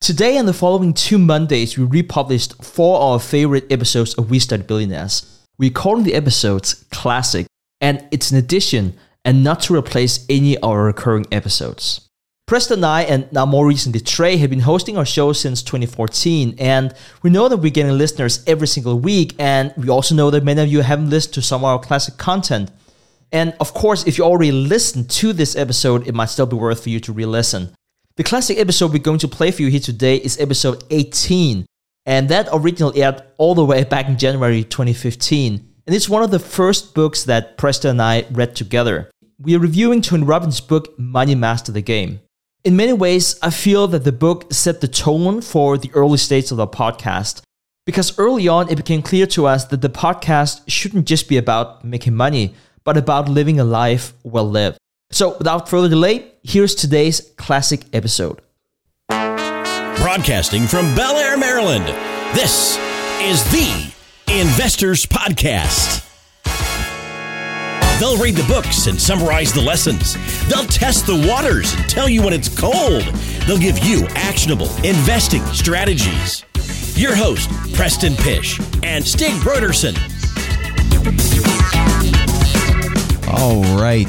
Today and the following 2 Mondays, we republished 4 of our favorite episodes of We Started Billionaires. We're calling the episodes Classic, and it's an addition and not to replace any of our recurring episodes. Preston and I, and now more recently Trey, have been hosting our show since 2014, and we know that we're getting listeners every single week, and we also know that many of you haven't listened to some of our classic content. And of course, if you already listened to this episode, it might still be worth for you to re-listen. The classic episode we're going to play for you here today is episode 18, and that originally aired all the way back in January 2015, and it's one of the first books that Preston and I read together. We are reviewing Tony Robbins' book, Money Master the Game. In many ways, I feel that the book set the tone for the early stages of the podcast, because early on it became clear to us that the podcast shouldn't just be about making money, but about living a life well lived. So without further delay, here's today's classic episode. Broadcasting from Bel Air, Maryland, this is the Investors Podcast. They'll read the books and summarize the lessons. They'll test the waters and tell you when it's cold. They'll give you actionable investing strategies. Your host, Preston Pysh and Stig Brodersen. All right.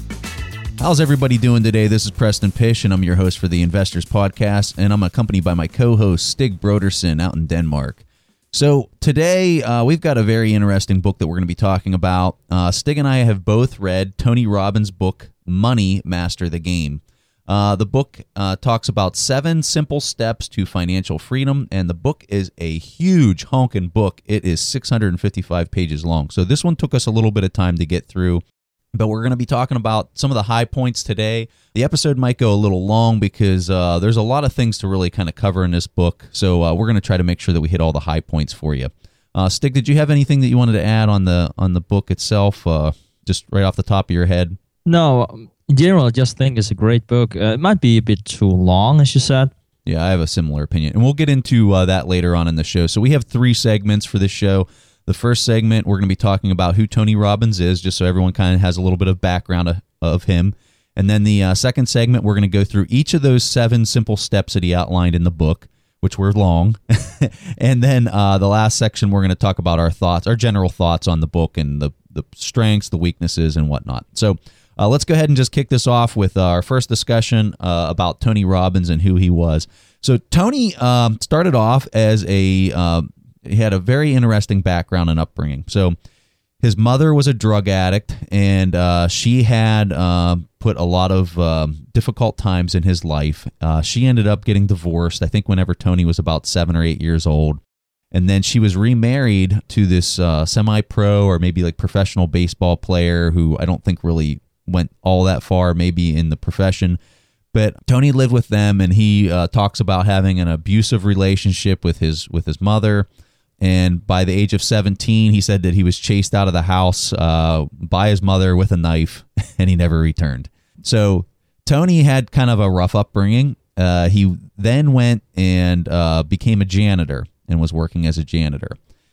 How's everybody doing today? This is Preston Pysh, and I'm your host for the Investors Podcast, and I'm accompanied by my co-host, Stig Brodersen, out in Denmark. So today, we've got a very interesting book that we're going to be talking about. Stig and I have both read Tony Robbins' book, Money Master the Game. The book talks about 7 simple steps to financial freedom, and the book is a huge honking book. It is 655 pages long. So this one took us a little bit of time to get through. But we're going to be talking about some of the high points today. The episode might go a little long because there's a lot of things to really kind of cover in this book. So we're going to try to make sure that we hit all the high points for you. Stig, did you have anything that you wanted to add on the book itself, just right off the top of your head? No, in general, I just think it's a great book. It might be a bit too long, as you said. Yeah, I have a similar opinion. And we'll get into that later on in the show. So we have 3 segments for this show. The first segment, we're going to be talking about who Tony Robbins is, just so everyone kind of has a little bit of background of him. And then the second segment, we're going to go through each of those 7 simple steps that he outlined in the book, which were long. And then the last section, we're going to talk about our general thoughts on the book and the strengths, the weaknesses, and whatnot. So let's go ahead and just kick this off with our first discussion about Tony Robbins and who he was. So Tony started off as he had a very interesting background and upbringing. So his mother was a drug addict, and she had put a lot of difficult times in his life. She ended up getting divorced, I think, whenever Tony was about 7 or 8 years old. And then she was remarried to this semi-pro or maybe like professional baseball player who I don't think really went all that far maybe in the profession. But Tony lived with them, and he talks about having an abusive relationship with his mother. And by the age of 17, he said that he was chased out of the house by his mother with a knife, and he never returned. So Tony had kind of a rough upbringing. He then went and became a janitor and was working as a janitor.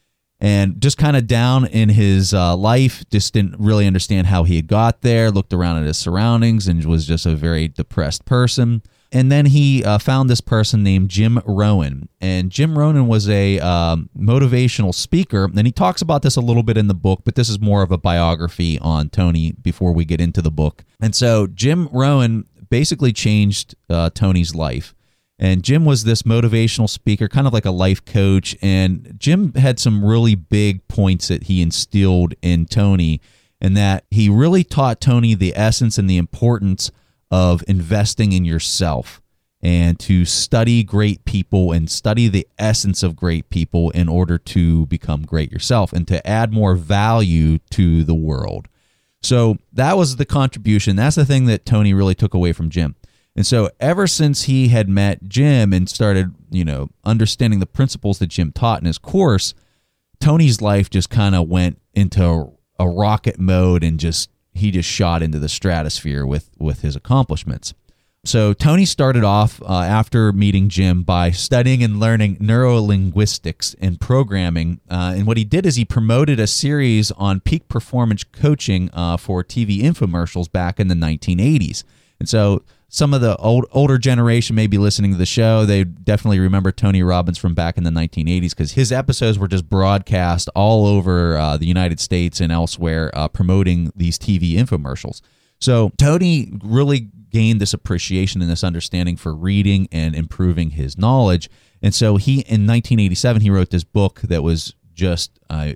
And just kind of down in his life, just didn't really understand how he had got there, looked around at his surroundings, and was just a very depressed person. And then he found this person named Jim Rohn. And Jim Rohn was a motivational speaker. And he talks about this a little bit in the book, but this is more of a biography on Tony before we get into the book. And so Jim Rohn basically changed Tony's life. And Jim was this motivational speaker, kind of like a life coach. And Jim had some really big points that he instilled in Tony, and that he really taught Tony the essence and the importance of investing in yourself and to study great people and study the essence of great people in order to become great yourself and to add more value to the world. So that was the contribution. That's the thing that Tony really took away from Jim. And so ever since he had met Jim and started, understanding the principles that Jim taught in his course, Tony's life just kind of went into a rocket mode and he just shot into the stratosphere with his accomplishments. So Tony started off after meeting Jim by studying and learning neurolinguistics and programming. And what he did is he promoted a series on peak performance coaching for TV infomercials back in the 1980s. And so some of the older generation may be listening to the show. They definitely remember Tony Robbins from back in the 1980s because his episodes were just broadcast all over the United States and elsewhere, promoting these TV infomercials. So Tony really gained this appreciation and this understanding for reading and improving his knowledge. And so in 1987, he wrote this book that was just a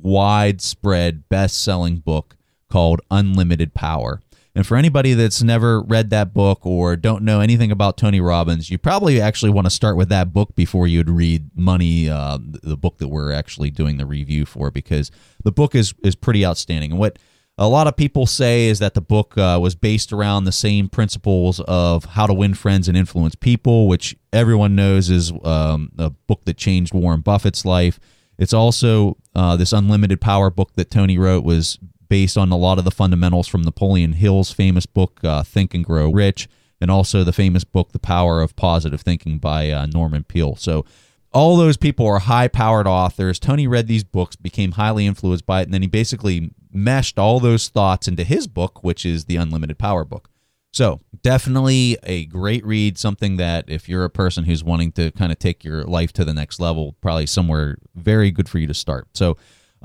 widespread best-selling book called Unlimited Power. And for anybody that's never read that book or don't know anything about Tony Robbins, you probably actually want to start with that book before you'd read Money, the book that we're actually doing the review for, because the book is pretty outstanding. And what a lot of people say is that the book was based around the same principles of How to Win Friends and Influence People, which everyone knows is a book that changed Warren Buffett's life. It's also this Unlimited Power book that Tony wrote was based on a lot of the fundamentals from Napoleon Hill's famous book, Think and Grow Rich, and also the famous book, The Power of Positive Thinking by Norman Peale. So all those people are high-powered authors. Tony read these books, became highly influenced by it, and then he basically meshed all those thoughts into his book, which is the Unlimited Power book. So definitely a great read, something that if you're a person who's wanting to kind of take your life to the next level, probably somewhere very good for you to start. So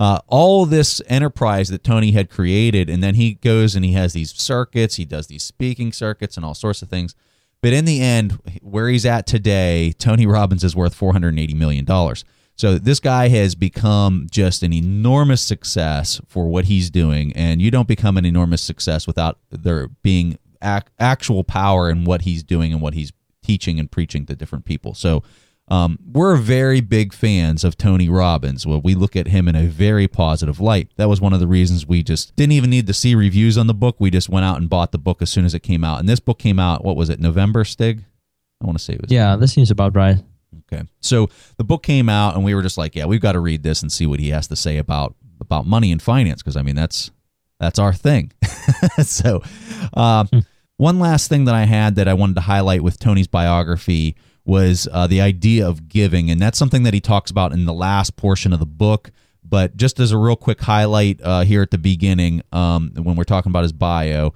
all this enterprise that Tony had created, and then he goes and he has these circuits, he does these speaking circuits and all sorts of things. But in the end, where he's at today, Tony Robbins is worth $480 million. So this guy has become just an enormous success for what he's doing, and you don't become an enormous success without there being actual power in what he's doing and what he's teaching and preaching to different people. So we're very big fans of Tony Robbins. Well, we look at him in a very positive light. That was one of the reasons we just didn't even need to see reviews on the book. We just went out and bought the book as soon as it came out. And this book came out, what was it, November, Stig? I want to say it was. Yeah, this seems about right. Okay. So the book came out, and we were just like, yeah, we've got to read this and see what he has to say about money and finance, because, I mean, that's our thing. So one last thing that I had that I wanted to highlight with Tony's biography was the idea of giving, and that's something that he talks about in the last portion of the book. But just as a real quick highlight here at the beginning, when we're talking about his bio,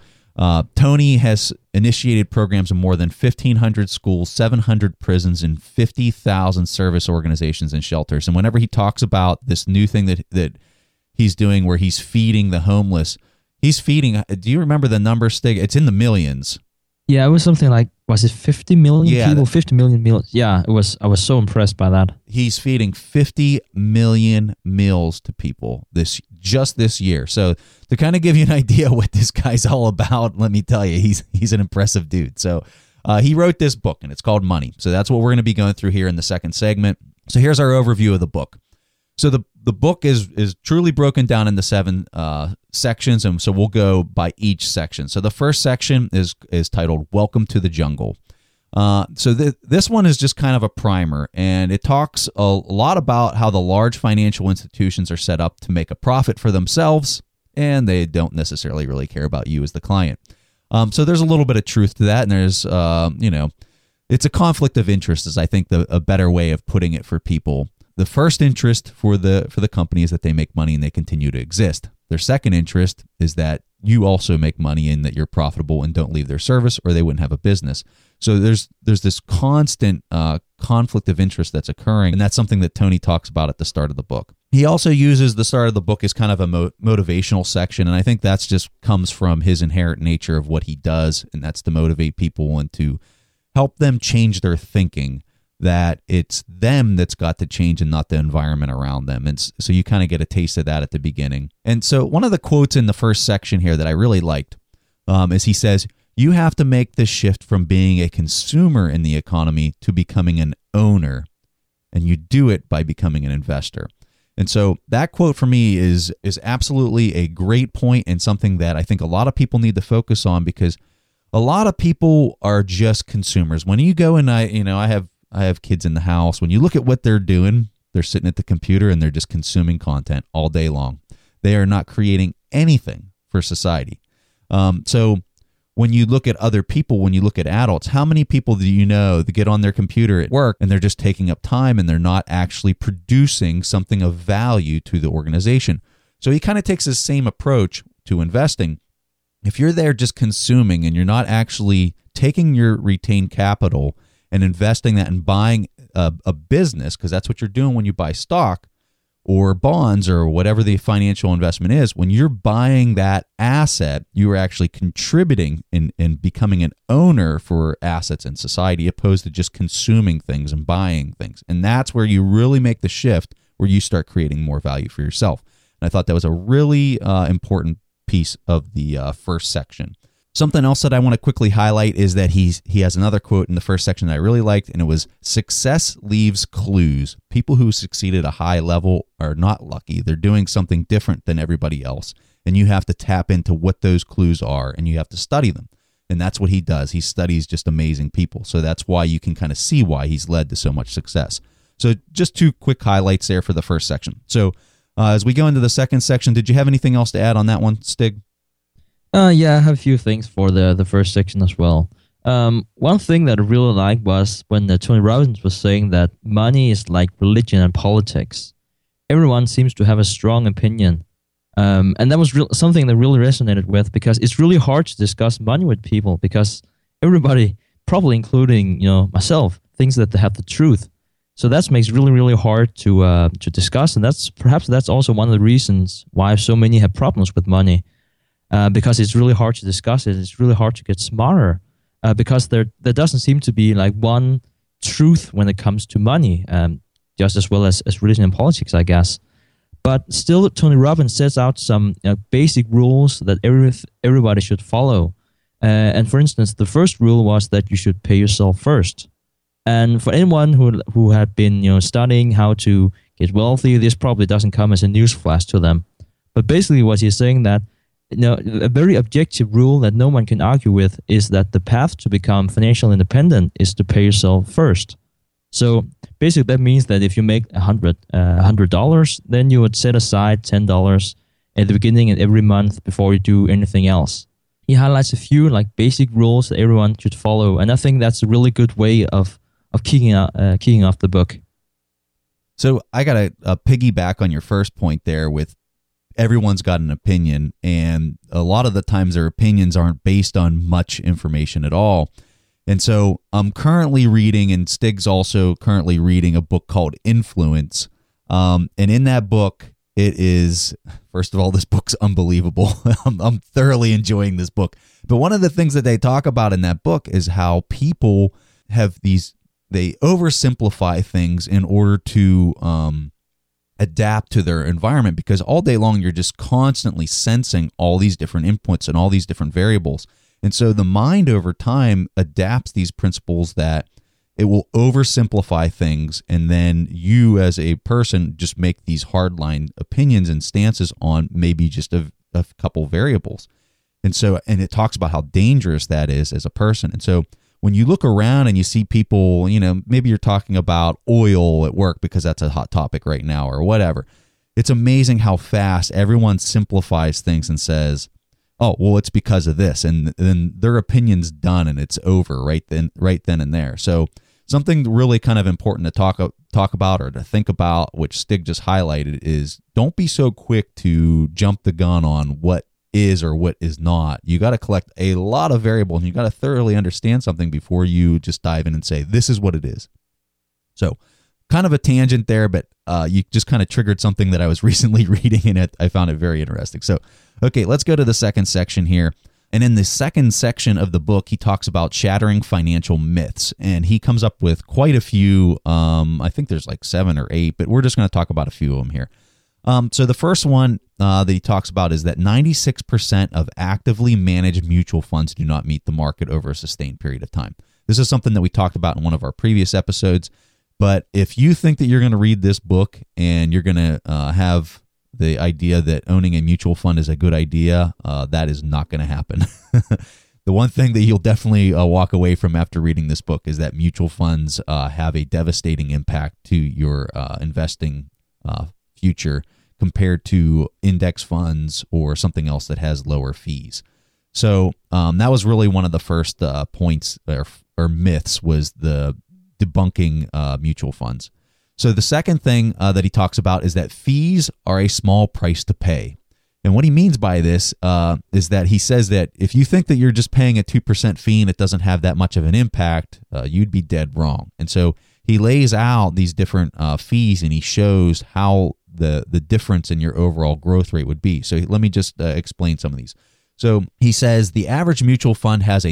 Tony has initiated programs in more than 1,500 schools, 700 prisons, and 50,000 service organizations and shelters. And whenever he talks about this new thing that he's doing where he's feeding the homeless, he's feeding, do you remember the number, Stig? It's in the millions. Yeah, it was something like, was it 50 million people? 50 million meals. Yeah, it was. I was so impressed by that. He's feeding 50 million meals to people just this year. So to kind of give you an idea what this guy's all about, let me tell you, he's an impressive dude. So he wrote this book, and it's called Money. So that's what we're going to be going through here in the second segment. So here's our overview of the book. So the book is truly broken down into 7 sections, and so we'll go by each section. So the first section is titled Welcome to the Jungle. So this one is just kind of a primer, and it talks a lot about how the large financial institutions are set up to make a profit for themselves, and they don't necessarily really care about you as the client. So there's a little bit of truth to that, and there's, it's a conflict of interest is, I think, a better way of putting it for people. The first interest for the company is that they make money and they continue to exist. Their second interest is that you also make money and that you're profitable and don't leave their service, or they wouldn't have a business. So there's this constant conflict of interest that's occurring, and that's something that Tony talks about at the start of the book. He also uses the start of the book as kind of a motivational section, and I think that's just comes from his inherent nature of what he does, and that's to motivate people and to help them change their thinking, that it's them that's got to change and not the environment around them. And so you kind of get a taste of that at the beginning. And so one of the quotes in the first section here that I really liked is he says, "You have to make this shift from being a consumer in the economy to becoming an owner, and you do it by becoming an investor." And so that quote for me is absolutely a great point and something that I think a lot of people need to focus on, because a lot of people are just consumers. When you go and I have kids in the house. When you look at what they're doing, they're sitting at the computer and they're just consuming content all day long. They are not creating anything for society. So when you look at other people, when you look at adults, how many people do you know that get on their computer at work and they're just taking up time and they're not actually producing something of value to the organization? So he kind of takes the same approach to investing. If you're there just consuming and you're not actually taking your retained capital and investing that and buying a business, because that's what you're doing when you buy stock or bonds or whatever the financial investment is. When you're buying that asset, you are actually contributing in becoming an owner for assets in society, opposed to just consuming things and buying things. And that's where you really make the shift, where you start creating more value for yourself. And I thought that was a really important piece of the first section. Something else that I want to quickly highlight is that he has another quote in the first section that I really liked, and it was, "Success leaves clues. People who succeed at a high level are not lucky. They're doing something different than everybody else, and you have to tap into what those clues are, and you have to study them." And that's what he does. He studies just amazing people. So that's why you can kind of see why he's led to so much success. So just 2 quick highlights there for the first section. So as we go into the second section, did you have anything else to add on that one, Stig? Yeah, I have a few things for the first section as well. One thing that I really liked was when Tony Robbins was saying that money is like religion and politics. Everyone seems to have a strong opinion. And that was something that really resonated with, because it's really hard to discuss money with people, because everybody, probably including myself, thinks that they have the truth. So that makes it really, really hard to discuss. And that's also one of the reasons why so many have problems with money. Because it's really hard to discuss it. It's really hard to get smarter, because there doesn't seem to be like one truth when it comes to money, just as well as religion and politics, I guess. But still, Tony Robbins sets out some basic rules that everybody should follow. And for instance, the first rule was that you should pay yourself first. And for anyone who had been studying how to get wealthy, this probably doesn't come as a newsflash to them. But basically, what he's saying that a very objective rule that no one can argue with is that the path to become financially independent is to pay yourself first. So basically, that means that if you make $100, then you would set aside $10 at the beginning and every month before you do anything else. He highlights a few like basic rules that everyone should follow, and I think that's a really good way of kicking off the book. So I got to piggyback on your first point there with everyone's got an opinion, and a lot of the times their opinions aren't based on much information at all. And so I'm currently reading, and Stig's also currently reading, a book called Influence. And in that book, it is, first of all, this book's unbelievable. I'm thoroughly enjoying this book. But one of the things that they talk about in that book is how people have they oversimplify things in order to adapt to their environment, because all day long you're just constantly sensing all these different inputs and all these different variables. And so the mind over time adapts these principles that it will oversimplify things, and then you as a person just make these hardline opinions and stances on maybe just a couple variables. And it talks about how dangerous that is as a person. And so when you look around and you see people, maybe you're talking about oil at work because that's a hot topic right now or whatever. It's amazing how fast everyone simplifies things and says, oh, well, it's because of this. And then their opinion's done and it's over right then and there. So something really kind of important to talk about or to think about, which Stig just highlighted, is don't be so quick to jump the gun on what is or what is not. You got to collect a lot of variables, and you got to thoroughly understand something before you just dive in and say, this is what it is. So kind of a tangent there, but you just kind of triggered something that I was recently reading, and I found it very interesting. So, okay, let's go to the second section here. And in the second section of the book, he talks about shattering financial myths, and he comes up with quite a few. I think there's like 7 or 8, but we're just going to talk about a few of them here. So the first one that he talks about is that 96% of actively managed mutual funds do not meet the market over a sustained period of time. This is something that we talked about in one of our previous episodes. But if you think that you're going to read this book and you're going to have the idea that owning a mutual fund is a good idea, that is not going to happen. The one thing that you'll definitely walk away from after reading this book is that mutual funds have a devastating impact to your investing future compared to index funds or something else that has lower fees. So that was really one of the first points or myths, was the debunking mutual funds. So the second thing that he talks about is that fees are a small price to pay. And what he means by this is that he says that if you think that you're just paying a 2% fee and it doesn't have that much of an impact, you'd be dead wrong. And so he lays out these different fees and he shows how the difference in your overall growth rate would be. So let me just explain some of these. So he says the average mutual fund has a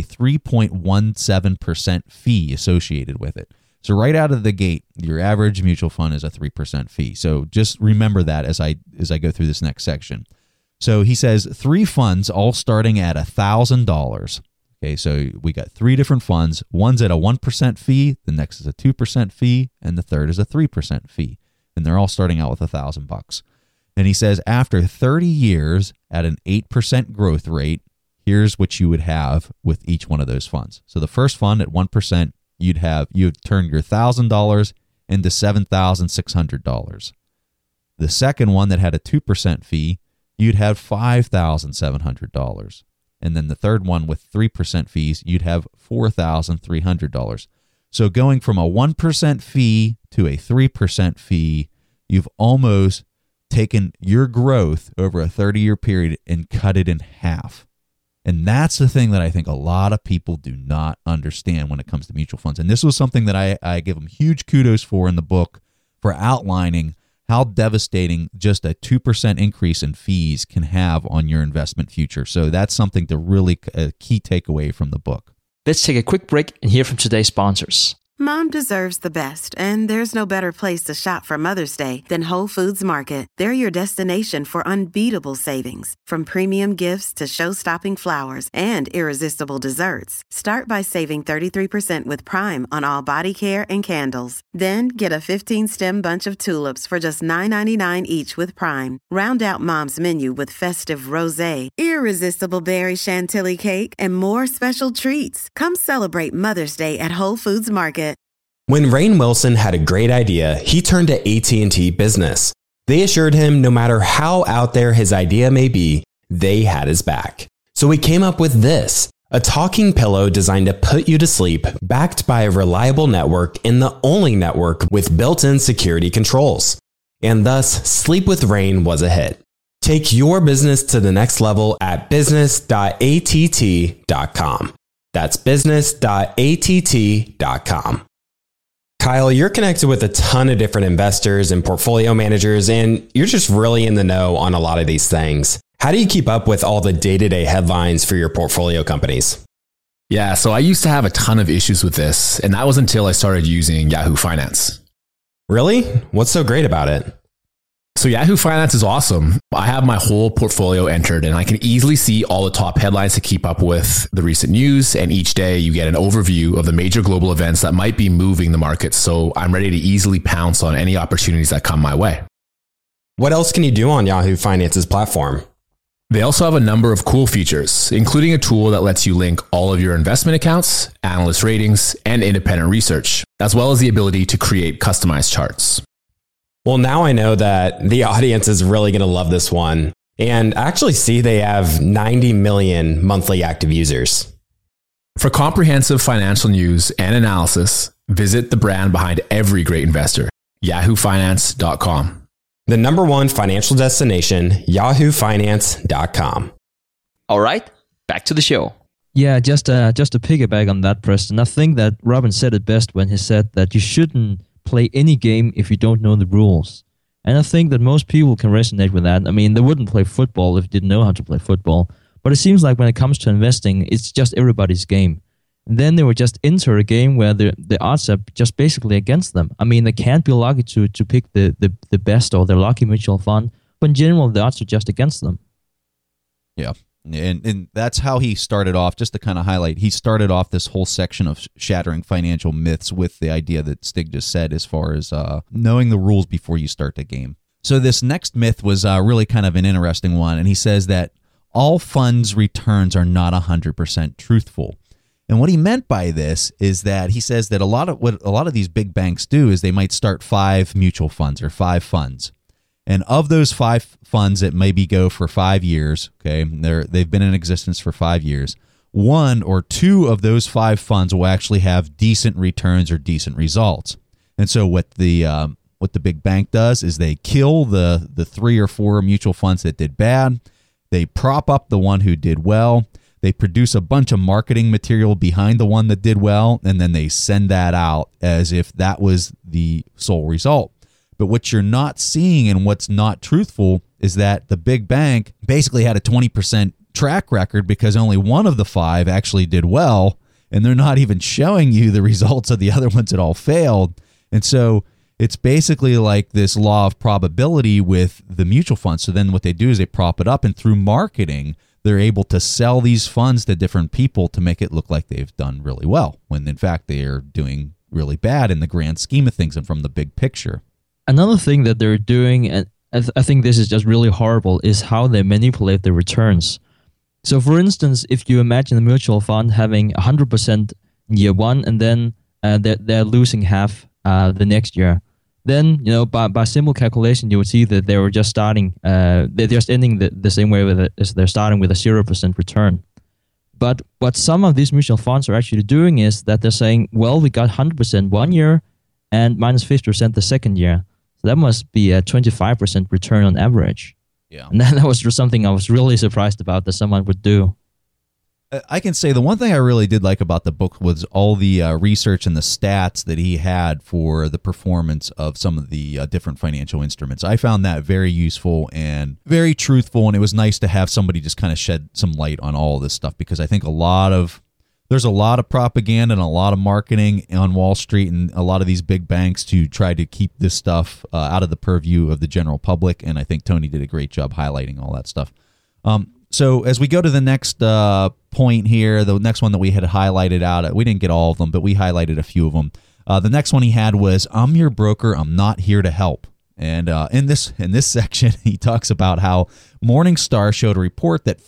3.17% fee associated with it. So right out of the gate, your average mutual fund is a 3% fee. So just remember that as I go through this next section. So he says 3 funds all starting at $1,000. Okay, so we got 3 different funds. One's at a 1% fee, the next is a 2% fee, and the third is a 3% fee. And they're all starting out with $1,000. And he says after 30 years at an 8% growth rate, here's what you would have with each one of those funds. So the first fund at 1%, you'd turn your $1,000 into $7,600. The second one that had a 2% fee, you'd have $5,700. And then the third one with 3% fees, you'd have $4,300. So going from a 1% fee to a 3% fee, you've almost taken your growth over a 30-year period and cut it in half. And that's the thing that I think a lot of people do not understand when it comes to mutual funds. And this was something that I give them huge kudos for in the book, for outlining how devastating just a 2% increase in fees can have on your investment future. So that's something to really a key takeaway from the book. Let's take a quick break and hear from today's sponsors. Mom deserves the best, and there's no better place to shop for Mother's Day than Whole Foods Market. They're your destination for unbeatable savings, from premium gifts to show-stopping flowers and irresistible desserts. Start by saving 33% with Prime on all body care and candles. Then get a 15-stem bunch of tulips for just $9.99 each with Prime. Round out Mom's menu with festive rosé, irresistible berry chantilly cake, and more special treats. Come celebrate Mother's Day at Whole Foods Market. When Rainn Wilson had a great idea, he turned to AT&T Business. They assured him no matter how out there his idea may be, they had his back. So he came up with this, a talking pillow designed to put you to sleep, backed by a reliable network and the only network with built-in security controls. And thus, Sleep with Rainn was a hit. Take your business to the next level at business.att.com. That's business.att.com. Kyle, you're connected with a ton of different investors and portfolio managers, and you're just really in the know on a lot of these things. How do you keep up with all the day-to-day headlines for your portfolio companies? Yeah, so I used to have a ton of issues with this, and that was until I started using Yahoo Finance. Really? What's so great about it? So Yahoo Finance is awesome. I have my whole portfolio entered and I can easily see all the top headlines to keep up with the recent news. And each day you get an overview of the major global events that might be moving the market. So I'm ready to easily pounce on any opportunities that come my way. What else can you do on Yahoo Finance's platform? They also have a number of cool features, including a tool that lets you link all of your investment accounts, analyst ratings, and independent research, as well as the ability to create customized charts. Well, now I know that the audience is really going to love this one. And actually see they have 90 million monthly active users. For comprehensive financial news and analysis, visit the brand behind every great investor, yahoofinance.com. The number one financial destination, yahoofinance.com. All right, back to the show. Yeah, just to piggyback on that, Preston, I think that Robin said it best when he said that you shouldn't play any game if you don't know the rules. And I think that most people can resonate with that. I mean, they wouldn't play football if they didn't know how to play football. But it seems like when it comes to investing, it's just everybody's game. And then they would just enter a game where the odds are just basically against them. I mean, they can't be lucky to pick the best or their lucky mutual fund. But in general, the odds are just against them. Yeah. And that's how he started off, just to kind of highlight, he started off this whole section of shattering financial myths with the idea that Stig just said as far as knowing the rules before you start the game. So this next myth was really kind of an interesting one, and he says that all funds returns are not 100% truthful. And what he meant by this is that he says that what a lot of these big banks do is they might start 5 mutual funds or 5 funds. And of those 5 funds that maybe go for 5 years, okay, they've been in existence for 5 years, 1 or 2 of those 5 funds will actually have decent returns or decent results. And so what the big bank does is they kill the 3 or 4 mutual funds that did bad, They prop up the one who did well. They produce a bunch of marketing material behind the one that did well, and then they send that out as if that was the sole result. But what you're not seeing and what's not truthful is that the big bank basically had a 20% track record because only one of the 5 actually did well, and they're not even showing you the results of the other ones that all failed. And so it's basically like this law of probability with the mutual funds. So then what they do is they prop it up, and through marketing, they're able to sell these funds to different people to make it look like they've done really well, when in fact they are doing really bad in the grand scheme of things and from the big picture. Another thing that they're doing, and I think this is just really horrible, is how they manipulate the returns. So for instance, if you imagine a mutual fund having 100% in year 1, and then they're losing half the next year, then by simple calculation, you would see that they were just starting, they're just ending the same way with it, as they're starting with a 0% return. But what some of these mutual funds are actually doing is that they're saying, well, we got 100% 1 year and minus 50% the second year. So that must be a 25% return on average. Yeah. And that was just something I was really surprised about that someone would do. I can say the one thing I really did like about the book was all the research and the stats that he had for the performance of some of the different financial instruments. I found that very useful and very truthful, and it was nice to have somebody just kind of shed some light on all of this stuff, because I think there's a lot of propaganda and a lot of marketing on Wall Street and a lot of these big banks to try to keep this stuff out of the purview of the general public, and I think Tony did a great job highlighting all that stuff. So as we go to the next point here, the next one that we had highlighted out, we didn't get all of them, but we highlighted a few of them. The next one he had was, "I'm your broker, I'm not here to help." And in this section, he talks about how Morningstar showed a report that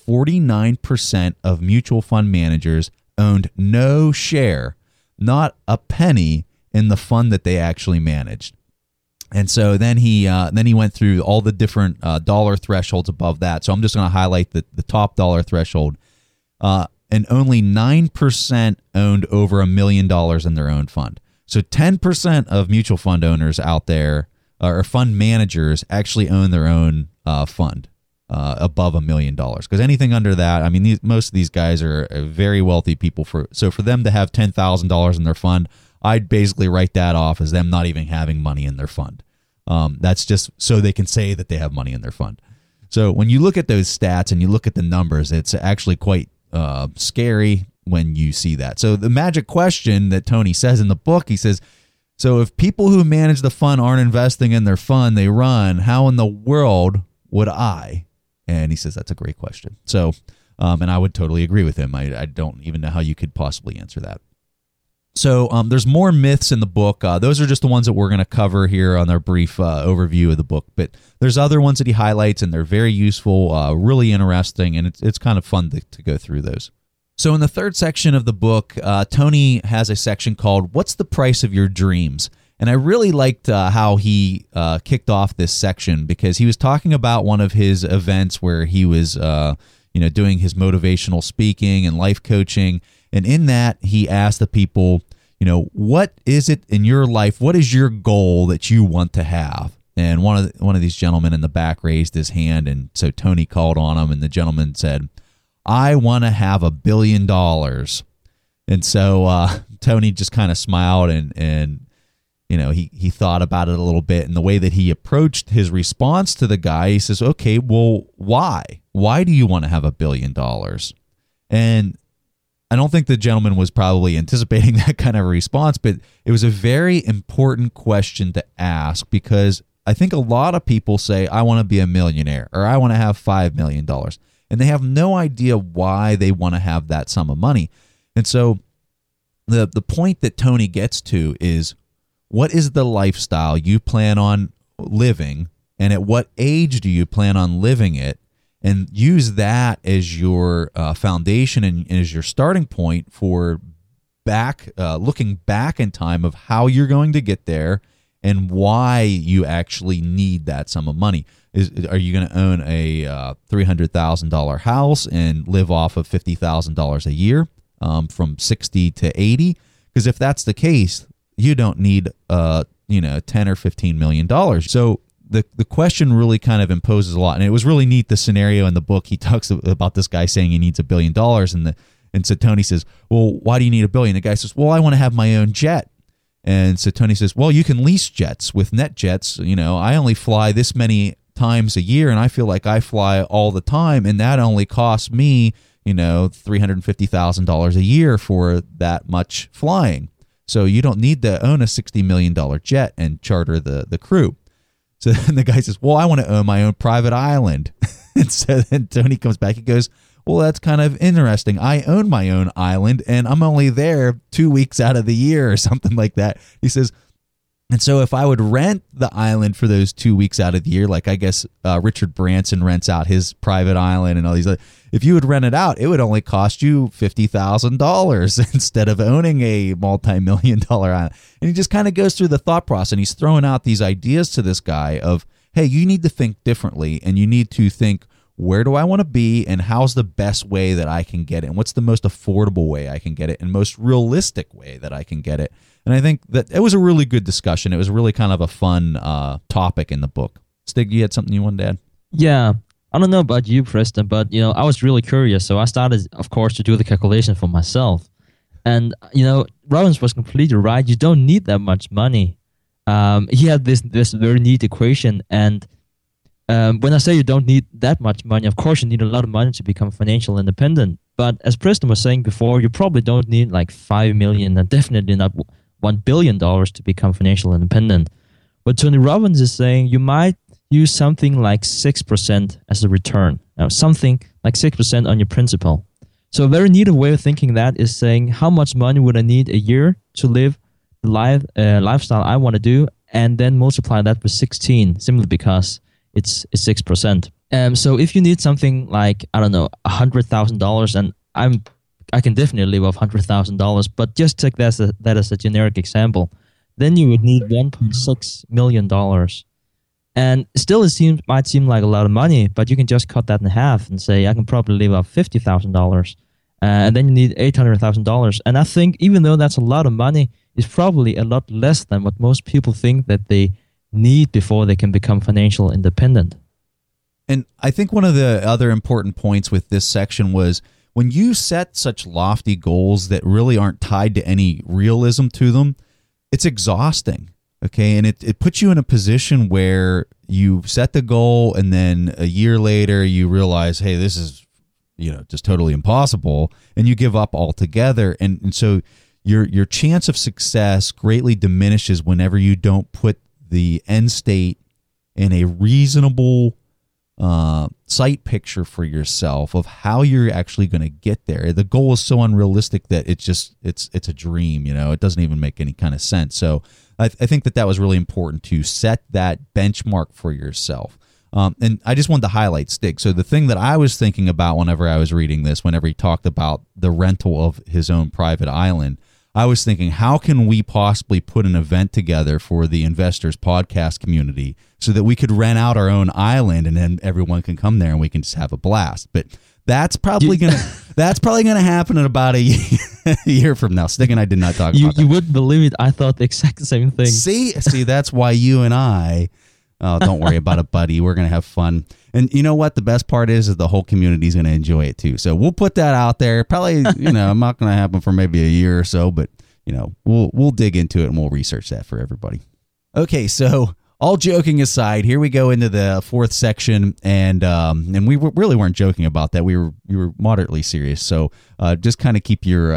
49% of mutual fund managers owned no share, not a penny, in the fund that they actually managed. And so then he went through all the different dollar thresholds above that. So I'm just going to highlight the top dollar threshold. And only 9% owned over $1 million in their own fund. So 10% of mutual fund owners out there, or fund managers, actually own their own fund above $1 million. Because anything under that, I mean, most of these guys are very wealthy people. So for them to have $10,000 in their fund, I'd basically write that off as them not even having money in their fund. That's just so they can say that they have money in their fund. So when you look at those stats and you look at the numbers, it's actually quite scary when you see that. So the magic question that Tony says in the book, he says, so if people who manage the fund aren't investing in their fund they run, how in the world would I? And he says that's a great question. So, and I would totally agree with him. I don't even know how you could possibly answer that. So there's more myths in the book. Those are just the ones that we're going to cover here on our brief overview of the book. But there's other ones that he highlights, and they're very useful, really interesting, and it's kind of fun to go through those. So in the third section of the book, Tony has a section called "What's the Price of Your Dreams?" And I really liked how he kicked off this section, because he was talking about one of his events where he was doing his motivational speaking and life coaching. And in that, he asked the people, what is it in your life? What is your goal that you want to have? And one of these gentlemen in the back raised his hand, and so Tony called on him, and the gentleman said, "I want to have $1 billion." And so Tony just kind of smiled, and he thought about it a little bit, and the way that he approached his response to the guy, he says, "Okay, well, why? Why do you want to have $1 billion?" And I don't think the gentleman was probably anticipating that kind of a response, but it was a very important question to ask, because I think a lot of people say, "I want to be a millionaire," or "I want to have $5 million," and they have no idea why they want to have that sum of money. And so the point that Tony gets to is, what is the lifestyle you plan on living, and at what age do you plan on living it? And use that as your foundation and as your starting point for looking back in time of how you're going to get there and why you actually need that sum of money. Are you going to own a $300,000 house and live off of $50,000 a year from 60 to 80? Because if that's the case, you don't need $10 or $15 million. So the question really kind of imposes a lot. And it was really neat, the scenario in the book. He talks about this guy saying he needs $1 billion. And so Tony says, well, why do you need $1 billion? The guy says, well, I want to have my own jet. And so Tony says, well, you can lease jets with NetJets. You know, I only fly this many times a year, and I feel like I fly all the time, and that only costs me, you know, $350,000 a year for that much flying. So you don't need to own a $60 million jet and charter the crew. So then the guy says, well, I want to own my own private island. And so then Tony comes back, he goes, well, that's kind of interesting. I own my own island, and I'm only there 2 weeks out of the year or something like that. He says, and so if I would rent the island for those 2 weeks out of the year, like I guess Richard Branson rents out his private island and all these other, if you would rent it out, it would only cost you $50,000 instead of owning a multi-million-dollar island. And he just kind of goes through the thought process, and he's throwing out these ideas to this guy of, hey, you need to think differently, and you need to think, where do I want to be, and how's the best way that I can get it, and what's the most affordable way I can get it, and most realistic way that I can get it. And I think that it was a really good discussion. It was really kind of a fun topic in the book. Stig, you had something you wanted to add? Yeah. I don't know about you, Preston, but, you know, I was really curious. So I started, of course, to do the calculation for myself. And, you know, Robbins was completely right. You don't need that much money. He had this very neat equation. And when I say you don't need that much money, of course, you need a lot of money to become financially independent. But as Preston was saying before, you probably don't need like $5 million and definitely not $1 billion to become financially independent. What Tony Robbins is saying, you might use something like 6% as a return. Now, something like 6% on your principal. So a very neat way of thinking that is saying, how much money would I need a year to live the lifestyle I want to do, and then multiply that with 16, simply because it's 6%. So if you need something like, I don't know, $100,000, and I can definitely live off $100,000, but just take that as a generic example, then you would need $1.6 million. And still it might seem like a lot of money, but you can just cut that in half and say, I can probably live off $50,000. And then you need $800,000. And I think even though that's a lot of money, it's probably a lot less than what most people think that they need before they can become financially independent. And I think one of the other important points with this section was, when you set such lofty goals that really aren't tied to any realism to them, it's exhausting, okay? And it puts you in a position where you set the goal, and then a year later you realize, hey, this is, you know, just totally impossible, and you give up altogether. And so your chance of success greatly diminishes whenever you don't put the end state in a reasonable sight picture for yourself of how you're actually going to get there. The goal is so unrealistic that it's a dream, you know, it doesn't even make any kind of sense. So I think that was really important, to set that benchmark for yourself. And I just wanted to highlight Stig. So the thing that I was thinking about whenever I was reading this, whenever he talked about the rental of his own private island, I was thinking, how can we possibly put an event together for the Investors Podcast community so that we could rent out our own island, and then everyone can come there and we can just have a blast? But that's probably gonna happen in about a year from now. Stig and I did not talk about that. You wouldn't believe it. I thought the exact same thing. See, that's why you and I. Oh, don't worry about it, buddy. We're going to have fun. And you know what? The best part is the whole community is going to enjoy it too. So we'll put that out there. Probably, you know, not going to happen for maybe a year or so, but you know, we'll dig into it and we'll research that for everybody. Okay, so all joking aside, here we go into the fourth section, and we really weren't joking about that. We were moderately serious. So just kind of keep your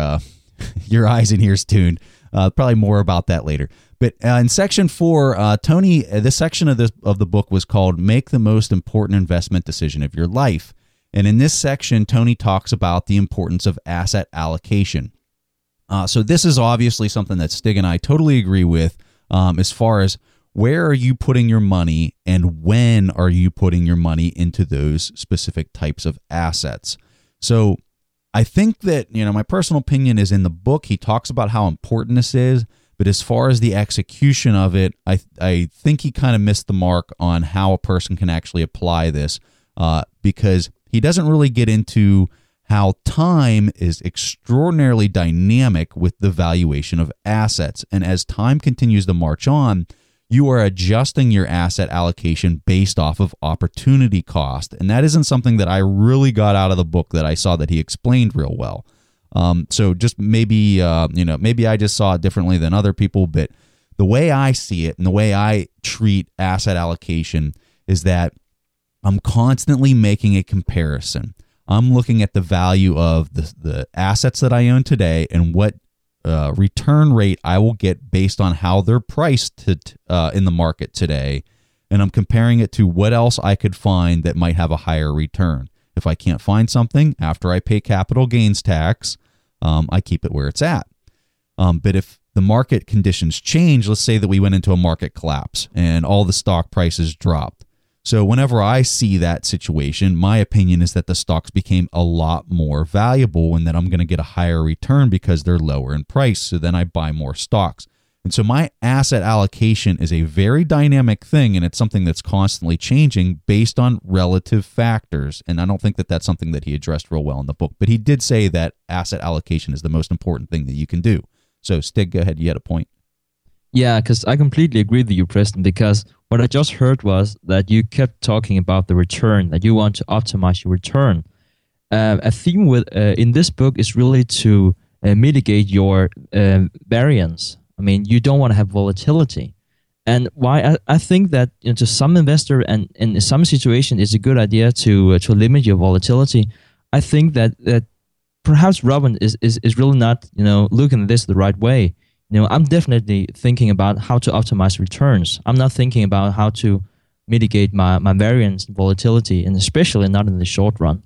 eyes and ears tuned. Probably more about that later. But in section 4, Tony, this section of the book was called "Make the Most Important Investment Decision of Your Life." And in this section, Tony talks about the importance of asset allocation. So this is obviously something that Stig and I totally agree with, as far as where are you putting your money and when are you putting your money into those specific types of assets. So I think that, you know, my personal opinion is, in the book, he talks about how important this is. But as far as the execution of it, I think he kind of missed the mark on how a person can actually apply this, because he doesn't really get into how time is extraordinarily dynamic with the valuation of assets. And as time continues to march on, you are adjusting your asset allocation based off of opportunity cost. And that isn't something that I really got out of the book that I saw that he explained real well. So just maybe, maybe I just saw it differently than other people, but the way I see it and the way I treat asset allocation is that I'm constantly making a comparison. I'm looking at the value of the assets that I own today and what return rate I will get based on how they're priced in the market today. And I'm comparing it to what else I could find that might have a higher return. If I can't find something after I pay capital gains tax, I keep it where it's at. But if the market conditions change, let's say that we went into a market collapse and all the stock prices dropped. So whenever I see that situation, my opinion is that the stocks became a lot more valuable and that I'm going to get a higher return because they're lower in price. So then I buy more stocks. And so my asset allocation is a very dynamic thing, and it's something that's constantly changing based on relative factors. And I don't think that that's something that he addressed real well in the book. But he did say that asset allocation is the most important thing that you can do. So Stig, go ahead. You had a point. Yeah, because I completely agree with you, Preston, because what I just heard was that you kept talking about the return, that you want to optimize your return. A theme in this book is really to mitigate your variance. I mean, you don't want to have volatility. And why I think that to some investor and in some situation it's a good idea to limit your volatility. I think that perhaps Robin is really not looking at this the right way. I'm definitely thinking about how to optimize returns. I'm not thinking about how to mitigate my variance and volatility, and especially not in the short run.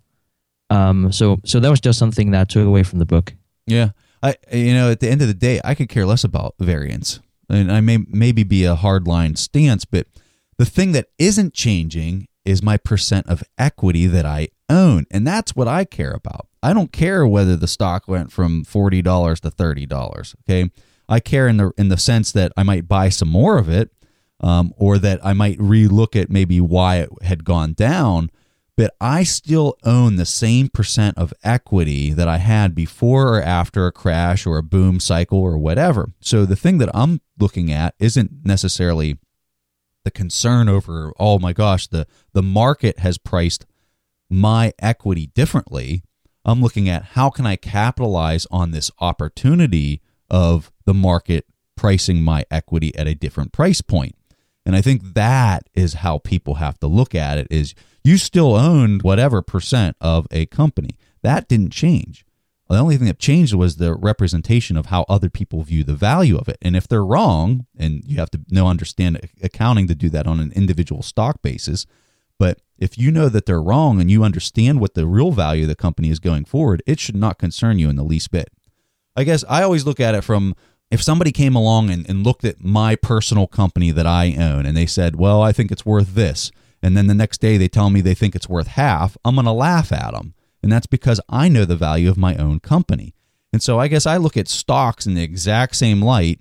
So that was just something that I took away from the book. Yeah. At the end of the day, I could care less about variance. And I may maybe be a hardline stance, but the thing that isn't changing is my percent of equity that I own. And that's what I care about. I don't care whether the stock went from $40 to $30. Okay. I care in the sense that I might buy some more of it, or that I might relook at maybe why it had gone down, but I still own the same percent of equity that I had before or after a crash or a boom cycle or whatever. So the thing that I'm looking at isn't necessarily the concern over, oh my gosh, the market has priced my equity differently. I'm looking at how can I capitalize on this opportunity of the market pricing my equity at a different price point. And I think that is how people have to look at it, is you still owned whatever percent of a company. That didn't change. The only thing that changed was the representation of how other people view the value of it. And if they're wrong, and you have to understand accounting to do that on an individual stock basis, but if you know that they're wrong and you understand what the real value of the company is going forward, it should not concern you in the least bit. I guess I always look at it from, if somebody came along and looked at my personal company that I own and they said, well, I think it's worth this, and then the next day they tell me they think it's worth half, I'm going to laugh at them. And that's because I know the value of my own company. And so I guess I look at stocks in the exact same light,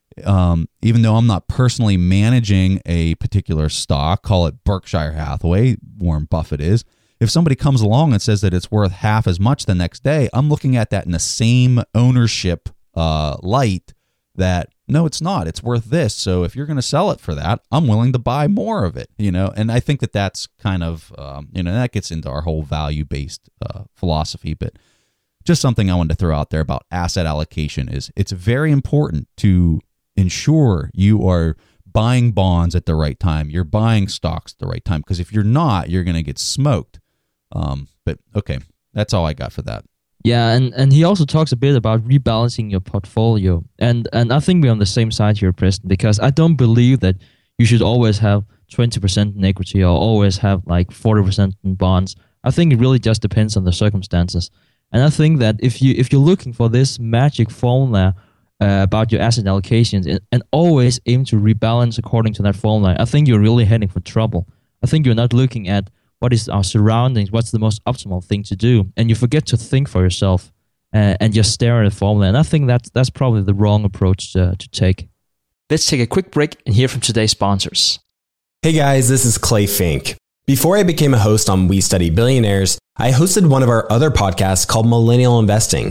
even though I'm not personally managing a particular stock, call it Berkshire Hathaway, Warren Buffett is. If somebody comes along and says that it's worth half as much the next day, I'm looking at that in the same ownership light that, no, it's not. It's worth this. So if you're going to sell it for that, I'm willing to buy more of it, And I think that that's kind of, that gets into our whole value-based philosophy. But just something I wanted to throw out there about asset allocation is it's very important to ensure you are buying bonds at the right time. You're buying stocks at the right time, because if you're not, you're going to get smoked. But okay, that's all I got for that. Yeah, and he also talks a bit about rebalancing your portfolio. And I think we're on the same side here, Preston, because I don't believe that you should always have 20% in equity or always have like 40% in bonds. I think it really just depends on the circumstances. And I think that if you're looking for this magic formula about your asset allocations and always aim to rebalance according to that formula, I think you're really heading for trouble. I think you're not looking at what is our surroundings, what's the most optimal thing to do, and you forget to think for yourself and just stare at the formula. And I think that's probably the wrong approach to take. Let's take a quick break and hear from today's sponsors. Hey guys, this is Clay Fink. Before I became a host on We Study Billionaires, I hosted one of our other podcasts called Millennial Investing.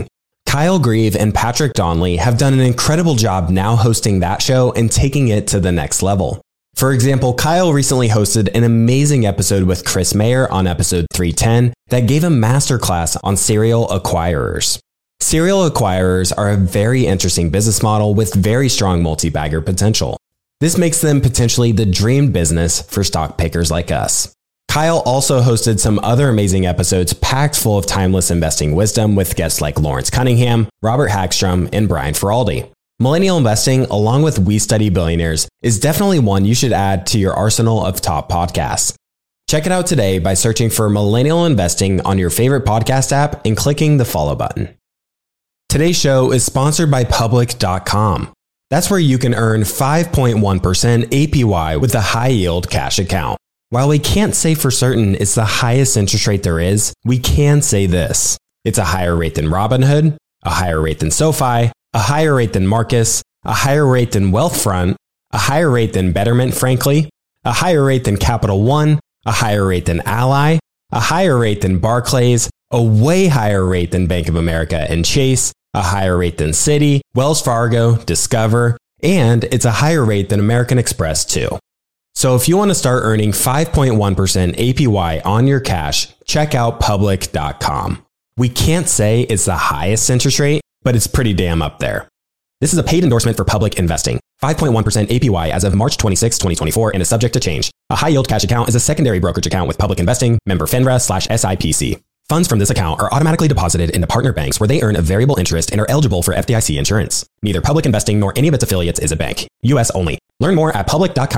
Kyle Grieve and Patrick Donnelly have done an incredible job now hosting that show and taking it to the next level. For example, Kyle recently hosted an amazing episode with Chris Mayer on episode 310 that gave a masterclass on serial acquirers. Serial acquirers are a very interesting business model with very strong multi-bagger potential. This makes them potentially the dream business for stock pickers like us. Kyle also hosted some other amazing episodes packed full of timeless investing wisdom with guests like Lawrence Cunningham, Robert Hagstrom, and Brian Feraldi. Millennial investing, along with We Study Billionaires, is definitely one you should add to your arsenal of top podcasts. Check it out today by searching for Millennial Investing on your favorite podcast app and clicking the follow button. Today's show is sponsored by Public.com. That's where you can earn 5.1% APY with a high-yield cash account. While we can't say for certain it's the highest interest rate there is, we can say this. It's a higher rate than Robinhood, a higher rate than SoFi, a higher rate than Marcus, a higher rate than Wealthfront, a higher rate than Betterment, frankly, a higher rate than Capital One, a higher rate than Ally, a higher rate than Barclays, a way higher rate than Bank of America and Chase, a higher rate than Citi, Wells Fargo, Discover, and it's a higher rate than American Express too. So if you want to start earning 5.1% APY on your cash, check out Public.com. We can't say it's the highest interest rate, but it's pretty damn up there. This is a paid endorsement for Public Investing. 5.1% APY as of March 26, 2024 and is subject to change. A high-yield cash account is a secondary brokerage account with Public Investing, member FINRA/SIPC. Funds from this account are automatically deposited into partner banks where they earn a variable interest and are eligible for FDIC insurance. Neither Public Investing nor any of its affiliates is a bank. U.S. only. Learn more at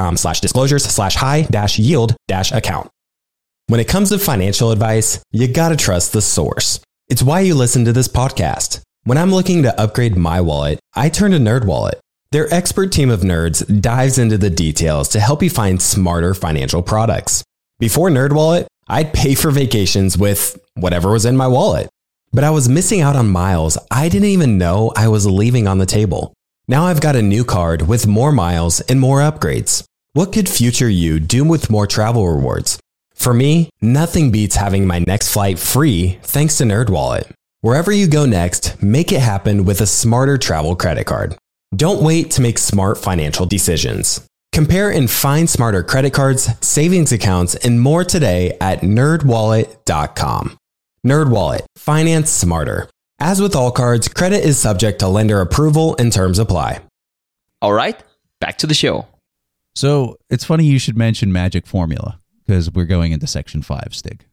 public.com/disclosures/high-yield-account. When it comes to financial advice, you gotta trust the source. It's why you listen to this podcast. When I'm looking to upgrade my wallet, I turn to NerdWallet. Their expert team of nerds dives into the details to help you find smarter financial products. Before NerdWallet, I'd pay for vacations with whatever was in my wallet. But I was missing out on miles I didn't even know I was leaving on the table. Now I've got a new card with more miles and more upgrades. What could future you do with more travel rewards? For me, nothing beats having my next flight free thanks to NerdWallet. Wherever you go next, make it happen with a smarter travel credit card. Don't wait to make smart financial decisions. Compare and find smarter credit cards, savings accounts, and more today at nerdwallet.com. NerdWallet. Finance smarter. As with all cards, credit is subject to lender approval and terms apply. All right, back to the show. So it's funny you should mention Magic Formula because we're going into Section 5, Stig.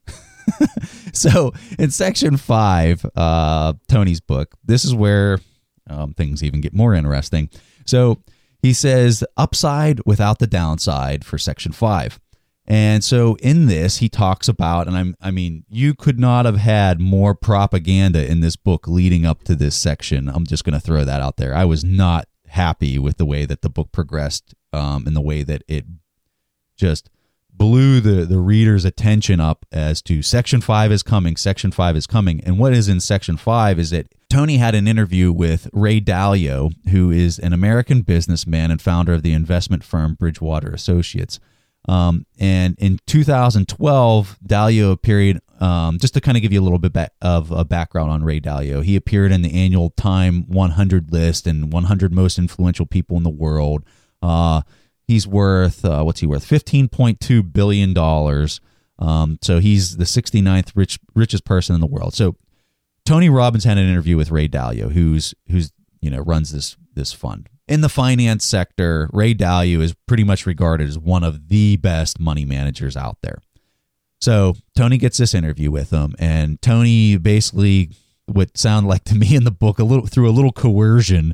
So in Section 5, Tony's book, this is where things even get more interesting. So he says upside without the downside for Section 5. And so in this, he talks about, and I mean, you could not have had more propaganda in this book leading up to this section. I'm just going to throw that out there. I was not happy with the way that the book progressed and the way that it just blew the reader's attention up as to Section 5 is coming, Section 5 is coming. And what is in Section 5 is that Tony had an interview with Ray Dalio, who is an American businessman and founder of the investment firm Bridgewater Associates. And in 2012, Dalio appeared, just to kind of give you a little bit of a background on Ray Dalio, he appeared in the annual Time 100 list and 100 most influential people in the world. He's worth, what's he worth? $15.2 billion. So he's the 69th richest person in the world. So Tony Robbins had an interview with Ray Dalio, who's runs this fund. In the finance sector, Ray Dalio is pretty much regarded as one of the best money managers out there. So Tony gets this interview with him, and Tony basically, what sounded like to me in the book, through a little coercion,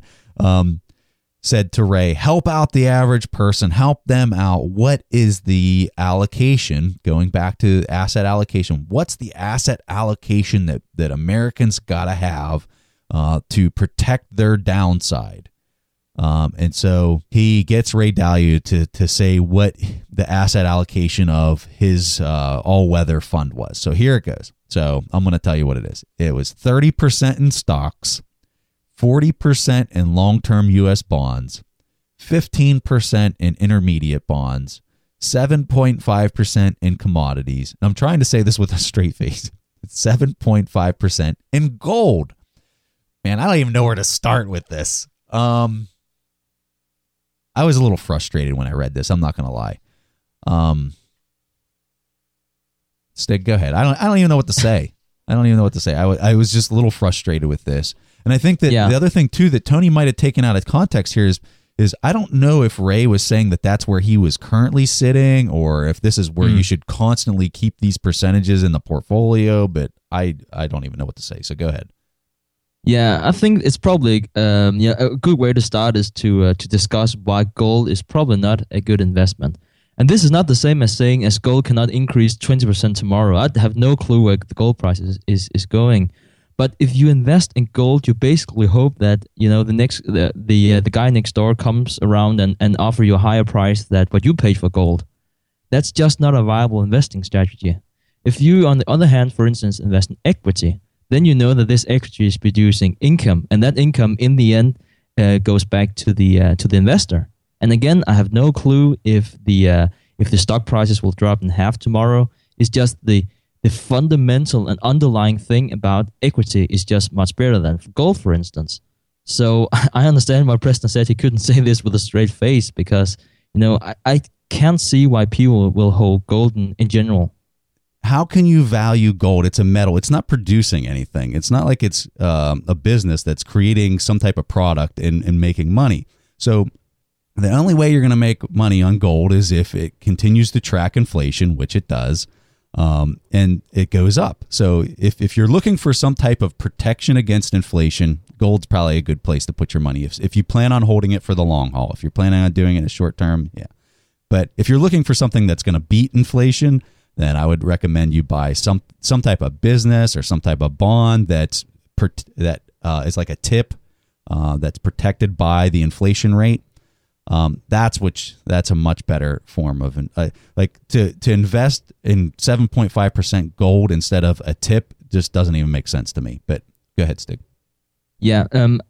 said to Ray, help out the average person, help them out. What is the allocation, going back to asset allocation, what's the asset allocation that Americans got to have to protect their downside? And so he gets Ray Dalio to say what the asset allocation of his all-weather fund was. So here it goes. So I'm going to tell you what it is. It was 30% in stocks, 40% in long-term U.S. bonds, 15% in intermediate bonds, 7.5% in commodities. And I'm trying to say this with a straight face. It's 7.5% in gold. Man, I don't even know where to start with this. I was a little frustrated when I read this. I'm not going to lie. Stig, go ahead. I don't even know what to say. I was just a little frustrated with this. And I think that the other thing too that Tony might have taken out of context here is I don't know if Ray was saying that that's where he was currently sitting, or if this is where you should constantly keep these percentages in the portfolio, but I don't even know what to say. So go ahead. Yeah, I think it's probably a good way to start is to discuss why gold is probably not a good investment. And this is not the same as saying as gold cannot increase 20% tomorrow. I have no clue where the gold price is going. But if you invest in gold, you basically hope that the guy next door comes around and offer you a higher price than what you paid for gold. That's just not a viable investing strategy. If you, on the other hand, for instance, invest in equity, then you know that this equity is producing income, and that income in the end goes back to the investor. And again, I have no clue if the stock prices will drop in half tomorrow. It's just the fundamental and underlying thing about equity is just much better than gold, for instance. So I understand why Preston said he couldn't say this with a straight face, because I can't see why people will hold gold in general. How can you value gold? It's a metal. It's not producing anything. It's not like it's a business that's creating some type of product and making money. So the only way you're going to make money on gold is if it continues to track inflation, which it does, and it goes up. So if you're looking for some type of protection against inflation, gold's probably a good place to put your money. If you plan on holding it for the long haul, if you're planning on doing it in a short term, yeah. But if you're looking for something that's going to beat inflation, then I would recommend you buy some type of business or some type of bond that is like a tip that's protected by the inflation rate. That's a much better form of like to invest in 7.5% gold instead of a tip just doesn't even make sense to me. But go ahead, Stig. Yeah,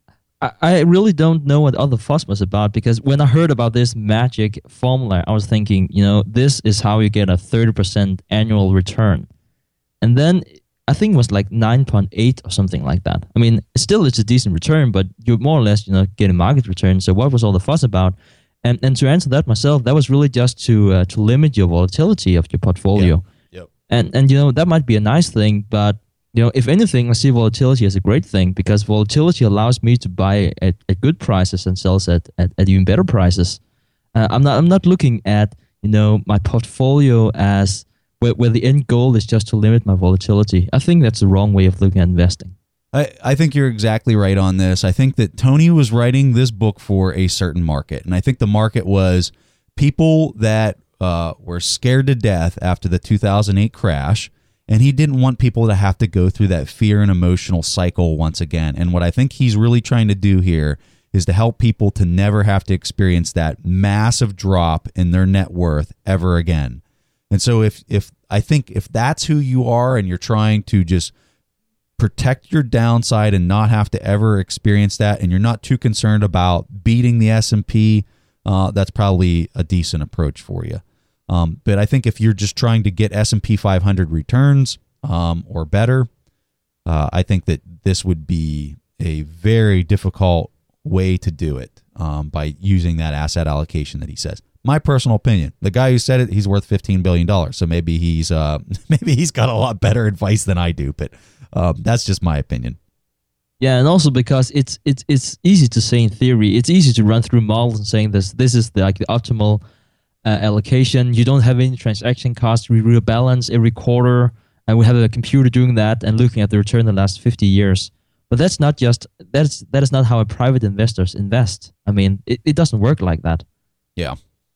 I really don't know what all the fuss was about, because when I heard about this magic formula, I was thinking, this is how you get a 30% annual return. And then I think it was like 9.8 or something like that. I mean, still it's a decent return, but you're more or less, getting market return. So what was all the fuss about? And to answer that myself, that was really just to limit your volatility of your portfolio. Yep. And that might be a nice thing, but if anything, I see volatility as a great thing, because volatility allows me to buy at good prices and sells at even better prices. I'm not looking at my portfolio as where the end goal is just to limit my volatility. I think that's the wrong way of looking at investing. I think you're exactly right on this. I think that Tony was writing this book for a certain market, and I think the market was people that were scared to death after the 2008 crash. And he didn't want people to have to go through that fear and emotional cycle once again. And what I think he's really trying to do here is to help people to never have to experience that massive drop in their net worth ever again. And so if that's who you are and you're trying to just protect your downside and not have to ever experience that, and you're not too concerned about beating the S&P, that's probably a decent approach for you. But I think if you're just trying to get S&P 500 returns or better, I think that this would be a very difficult way to do it by using that asset allocation that he says. My personal opinion, the guy who said it, he's worth $15 billion. So maybe he's got a lot better advice than I do. But that's just my opinion. Yeah, and also because it's easy to say in theory, it's easy to run through models and saying this is the optimal allocation. You don't have any transaction costs. We rebalance every quarter, and we have a computer doing that and looking at the return in the last 50 years. But that is not how private investors invest. I mean, it doesn't work like that. Yeah,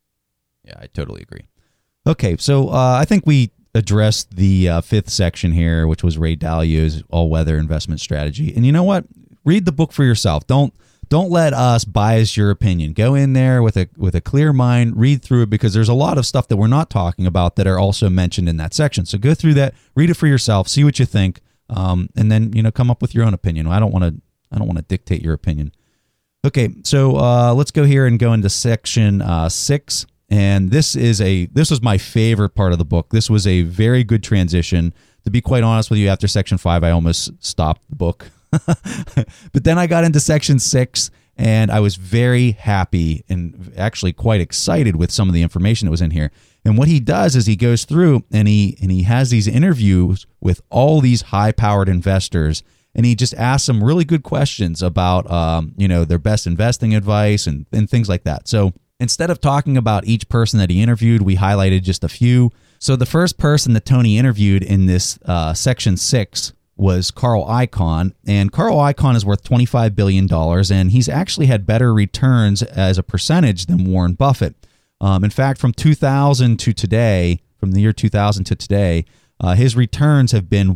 I totally agree. Okay, so I think we addressed the fifth section here, which was Ray Dalio's all-weather investment strategy. And you know what? Read the book for yourself. Don't let us bias your opinion. Go in there with a clear mind, read through it, because there's a lot of stuff that we're not talking about that are also mentioned in that section. So go through that, read it for yourself, see what you think, and then come up with your own opinion. I don't want to dictate your opinion. Okay, so let's go here and go into section 6. And this was my favorite part of the book. This was a very good transition. To be quite honest with you, after section 5, I almost stopped the book. But then I got into section 6, and I was very happy and actually quite excited with some of the information that was in here. And what he does is he goes through and he has these interviews with all these high-powered investors, and he just asks them really good questions about their best investing advice and things like that. So instead of talking about each person that he interviewed, we highlighted just a few. So the first person that Tony interviewed in this section 6 was Carl Icahn, and Carl Icahn is worth $25 billion, and he's actually had better returns as a percentage than Warren Buffett. In fact, from 2000 to today, from the year 2000 to today, his returns have been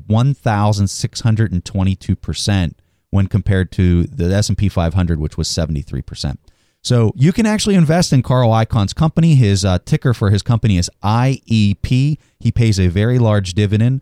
1,622% when compared to the S&P 500, which was 73%. So you can actually invest in Carl Icahn's company. His ticker for his company is IEP. He pays a very large dividend.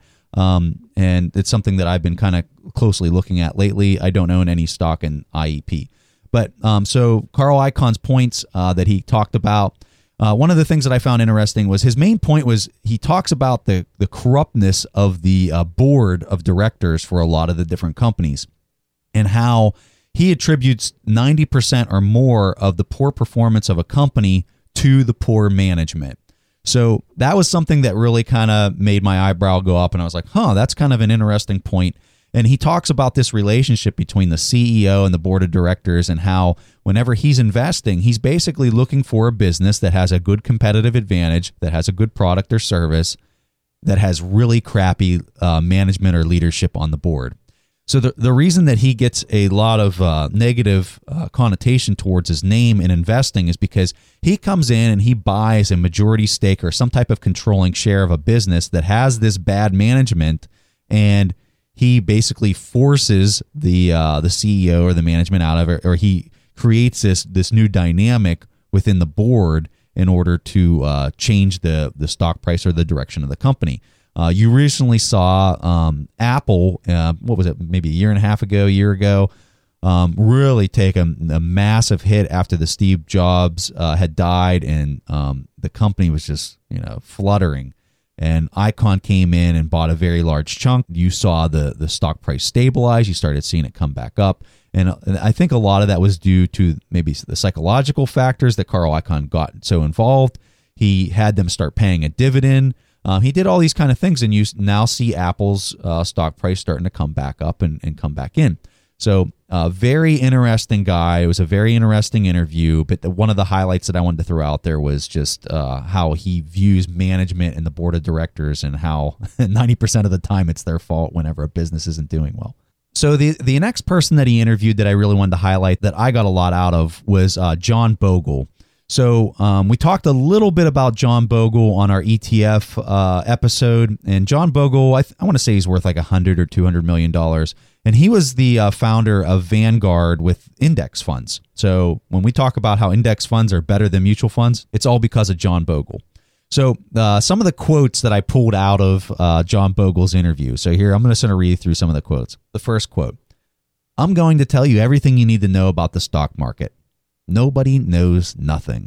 And it's something that I've been kind of closely looking at lately. I don't own any stock in IEP. But so Carl Icahn's points that he talked about, one of the things that I found interesting was his main point was he talks about the corruptness of the board of directors for a lot of the different companies, and how he attributes 90% or more of the poor performance of a company to the poor management. So that was something that really kind of made my eyebrow go up, and I was like, that's kind of an interesting point. And he talks about this relationship between the CEO and the board of directors, and how whenever he's investing, he's basically looking for a business that has a good competitive advantage, that has a good product or service, that has really crappy management or leadership on the board. So the reason that he gets a lot of negative connotation towards his name in investing is because he comes in and he buys a majority stake or some type of controlling share of a business that has this bad management, and he basically forces the CEO or the management out of it, or he creates this new dynamic within the board in order to change the stock price or the direction of the company. You recently saw Apple, what was it, maybe a year ago, really take a massive hit after the Steve Jobs had died, and the company was just fluttering. And Icahn came in and bought a very large chunk. You saw the stock price stabilize. You started seeing it come back up. And I think a lot of that was due to maybe the psychological factors that Carl Icahn got so involved. He had them start paying a dividend. He did all these kind of things, and you now see Apple's stock price starting to come back up and come back in. So very interesting guy. It was a very interesting interview, but one of the highlights that I wanted to throw out there was just how he views management and the board of directors, and how 90% of the time it's their fault whenever a business isn't doing well. So the next person that he interviewed that I really wanted to highlight that I got a lot out of was John Bogle. So we talked a little bit about John Bogle on our ETF episode, and John Bogle, I want to say he's worth like $100 or $200 million, and he was the founder of Vanguard with index funds. So when we talk about how index funds are better than mutual funds, it's all because of John Bogle. So some of the quotes that I pulled out of John Bogle's interview. So here, I'm going to sort of read through some of the quotes. The first quote: "I'm going to tell you everything you need to know about the stock market. Nobody knows nothing."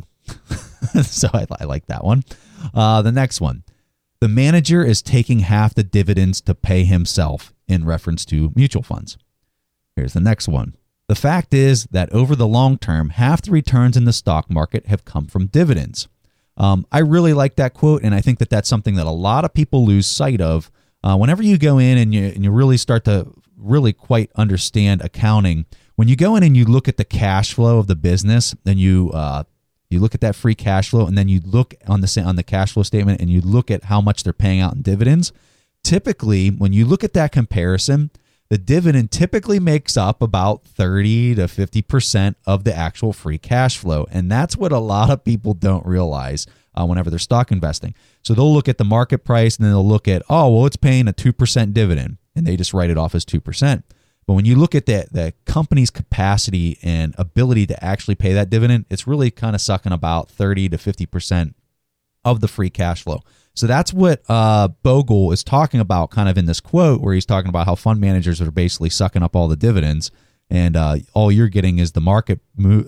So I like that one. The next one: "The manager is taking half the dividends to pay himself," in reference to mutual funds. Here's the next one: "The fact is that over the long term, half the returns in the stock market have come from dividends." I really like that quote, and I think that that's something that a lot of people lose sight of. Whenever you go in and you really start to really quite understand accounting, when you go in and you look at the cash flow of the business, then you look at that free cash flow, and then you look on the cash flow statement and you look at how much they're paying out in dividends. Typically, when you look at that comparison, the dividend typically makes up about 30 to 50% of the actual free cash flow. And that's what a lot of people don't realize whenever they're stock investing. So they'll look at the market price, and then they'll look at, it's paying a 2% dividend, and they just write it off as 2%. But when you look at the company's capacity and ability to actually pay that dividend, it's really kind of sucking about 30 to 50% of the free cash flow. So that's what Bogle is talking about kind of in this quote, where he's talking about how fund managers are basically sucking up all the dividends, and all you're getting is the market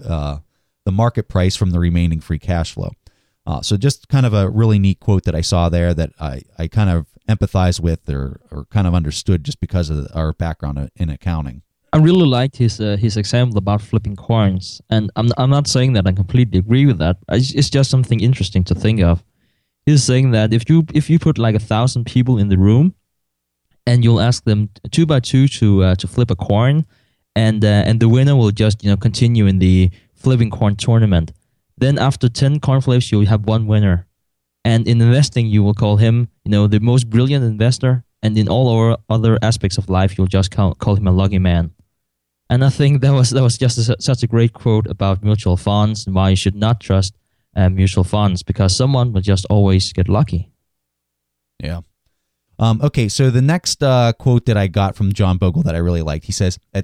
price from the remaining free cash flow. So just kind of a really neat quote that I saw there that I kind of empathize with or kind of understood just because of our background in accounting. I really liked his example about flipping coins, and I'm not saying that I completely agree with that. It's just something interesting to think of. He's saying that if you put like 1,000 people in the room, and you'll ask them 2 by 2 to flip a coin, and the winner will just continue in the flipping coin tournament. Then after 10 coin flips, you'll have one winner, and in investing you will call him the most brilliant investor, and in all our other aspects of life you'll just call him a lucky man. And I think that was just such a great quote about mutual funds and why you should not trust mutual funds, because someone will just always get lucky. Yeah. Okay, so the next quote that I got from John Bogle that I really liked, he says, at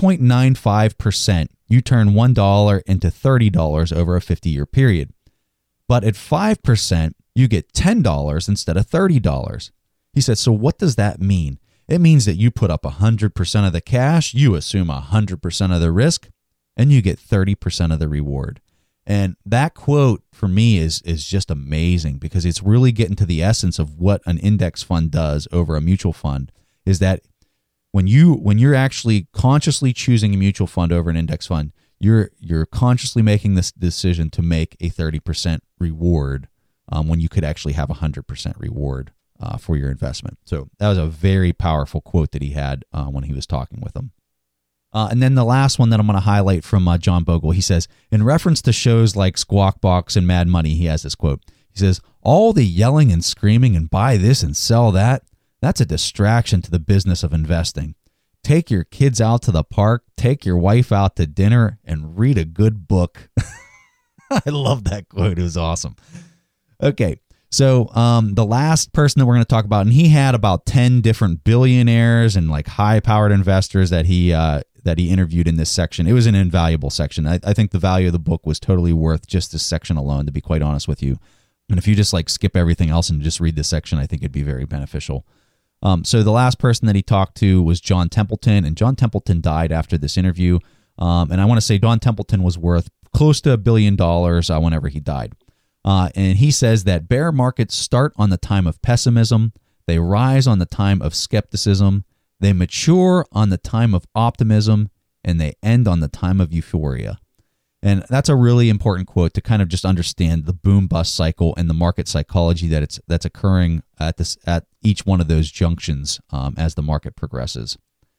6.95%, you turn $1 into $30 over a 50-year period. But at 5%, you get $10 instead of $30. He said, so what does that mean? It means that you put up 100% of the cash, you assume 100% of the risk, and you get 30% of the reward. And that quote for me is just amazing, because it's really getting to the essence of what an index fund does over a mutual fund. Is that when you're actually consciously choosing a mutual fund over an index fund, you're consciously making this decision to make a 30% reward when you could actually have 100% reward for your investment. So that was a very powerful quote that he had when he was talking with them. And then the last one that I'm going to highlight from John Bogle, he says, in reference to shows like Squawk Box and Mad Money, he has this quote. He says, all the yelling and screaming and buy this and sell that, that's a distraction to the business of investing. Take your kids out to the park, take your wife out to dinner, and read a good book. I love that quote. It was awesome. Okay. So the last person that we're going to talk about, and he had about 10 different billionaires and like high-powered investors that he interviewed in this section. It was an invaluable section. I think the value of the book was totally worth just this section alone, to be quite honest with you. And if you just like skip everything else and just read this section, I think it'd be very beneficial. So the last person that he talked to was John Templeton, and John Templeton died after this interview. And I want to say John Templeton was worth close to $1 billion whenever he died. And he says that bear markets start on the time of pessimism, they rise on the time of skepticism, they mature on the time of optimism, and they end on the time of euphoria. And that's a really important quote to kind of just understand the boom-bust cycle and the market psychology that's occurring at each one of those junctions as the market progresses.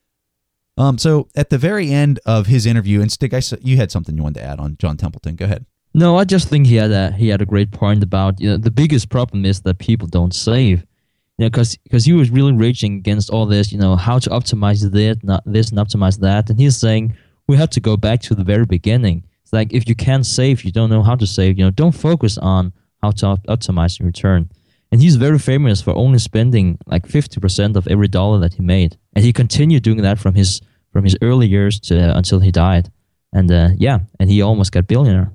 So at the very end of his interview, and Stig, you had something you wanted to add on John Templeton. Go ahead. No, I just think he had a great point about the biggest problem is that people don't save. Because he was really raging against all this, how to optimize this and optimize that. And he's saying we have to go back to the very beginning. It's like if you can't save, you don't know how to save. Don't focus on how to optimize your return. And he's very famous for only spending like 50% of every dollar that he made. And he continued doing that from his early years until he died. And and he almost got billionaire.